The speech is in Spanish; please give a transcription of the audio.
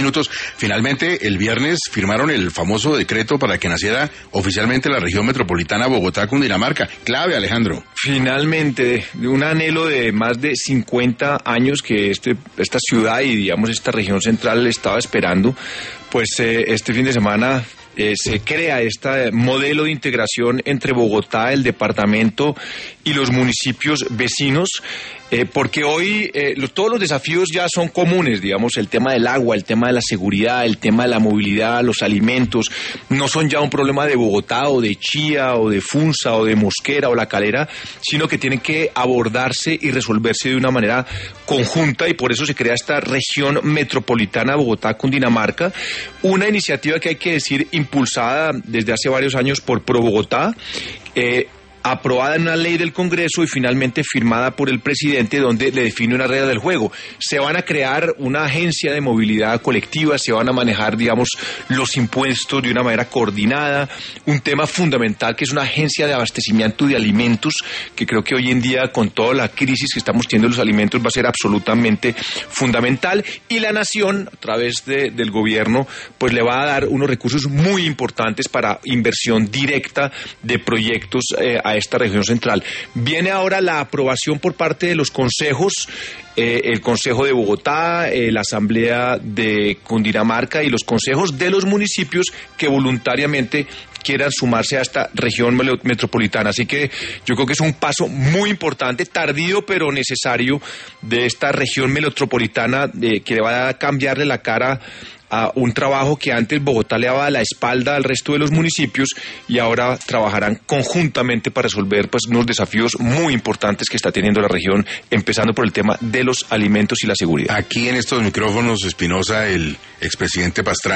minutos. Finalmente, el viernes firmaron el famoso decreto para que naciera oficialmente la región metropolitana Bogotá-Cundinamarca. Clave, Alejandro. Finalmente, un anhelo de más de 50 años que esta ciudad y, digamos, esta región central estaba esperando, pues este fin de semana se crea este modelo de integración entre Bogotá, el departamento y los municipios vecinos, porque hoy todos los desafíos ya son comunes, digamos, el tema del agua, el tema de la seguridad, el tema de la movilidad, los alimentos, no son ya un problema de Bogotá o de Chía o de Funza o de Mosquera o La Calera, sino que tienen que abordarse y resolverse de una manera conjunta, y por eso se crea esta región metropolitana Bogotá-Cundinamarca, una iniciativa que hay que decir impulsada desde hace varios años por Pro Bogotá, aprobada en una ley del Congreso y finalmente firmada por el presidente, donde le define una regla del juego. Se van a crear una agencia de movilidad colectiva, se van a manejar, digamos, los impuestos de una manera coordinada, un tema fundamental que es una agencia de abastecimiento de alimentos, que creo que hoy en día, con toda la crisis que estamos teniendo de los alimentos, va a ser absolutamente fundamental, y la nación, a través del gobierno, pues le va a dar unos recursos muy importantes para inversión directa de proyectos a esta región central. Viene ahora la aprobación por parte de los consejos, el Consejo de Bogotá, la Asamblea de Cundinamarca y los consejos de los municipios que voluntariamente quieran sumarse a esta región metropolitana. Así que yo creo que es un paso muy importante, tardío pero necesario, de esta región metropolitana, que va a cambiarle la cara a un trabajo que antes Bogotá le daba la espalda al resto de los municipios, y ahora trabajarán conjuntamente para resolver, pues, unos desafíos muy importantes que está teniendo la región, empezando por el tema de los alimentos y la seguridad. Aquí en estos micrófonos, Espinosa, el expresidente Pastrana